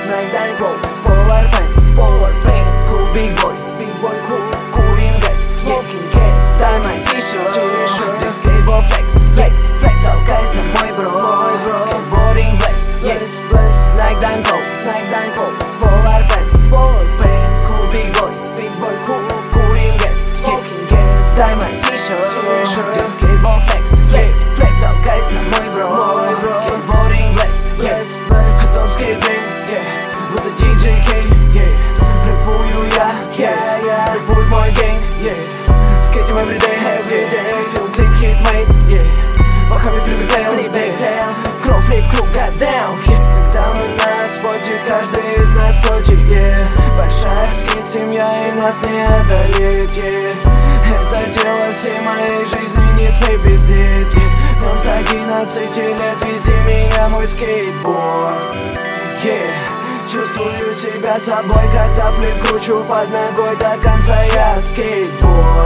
Nike Dunk Low, Polar Pants, Cool Big Boy Cool, Cooling Gas, Smoking Gas, Дай мой t-shirt, This skateboard flex, толкайся, мой бро, Skateboarding bless, Nike Dunk Low, Polar Pants, Cool Big Boy Cool, Cooling Gas, Smoking Gas, Дай мой t-shirt, This skateboard flex, толкайся, мой бро, Skateboarding bless, Топ скейтбэнг, будто DJ K, рэпую я, рэпует мой гэнг, скейтим everyday, film clip hit made, пахами флип-тейл, кроу флип, круг goddamn, когда мы на споте, каждый из нас соти, большая скейт семья и нас не одолеть, это дело всей моей жизни, не смей пиздеть, в нем с 11 лет вези меня мой скейтборд. Чувствую себя собой, когда флип кручу под ногой, до конца я скейтбой.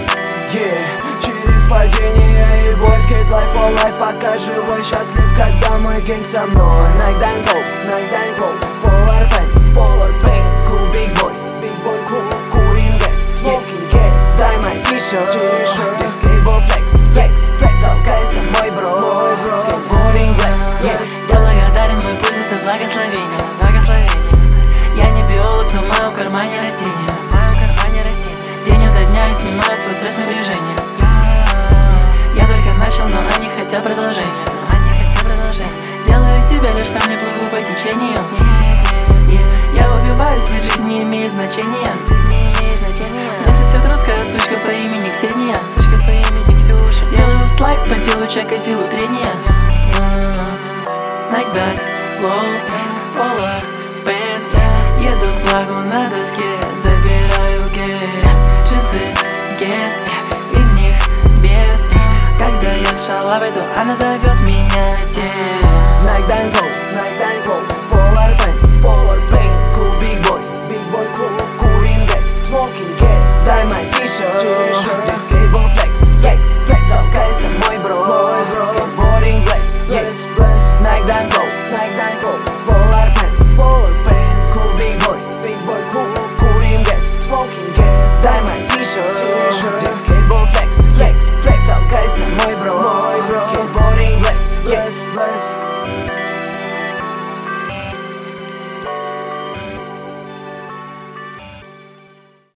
Через падение и бой, скейт life for life, пока живой, счастлив, когда мой гэнг со мной. Nike Dunk Low, Polar Pants, Cool Big Boy Cool, Cooling Gas, Smoking Gas, Дай мой t-shirt, This skateboard flex, толкайся, мой бро, Skateboarding bless, Я благодарен, мой путь — это благословение. Я не биолог, но в моем кармане растения. День ото дня я снимаю свой стресс, напряжение. Я только начал, но они хотят продолжения. Делаю себя, лишь сам не плыву по течению. Я убиваюсь, ведь жизнь не имеет значения. Меня сосет русская сучка по имени Ксения. Делаю слайд, по телу чека силу трения. Nike Dunk Low, Polar Pants, еду к благу на доске, забираю гэс. Джинсы, гэс, и в них без. Когда я шалавой, то она зовет меня отец. Nike Dunk Low,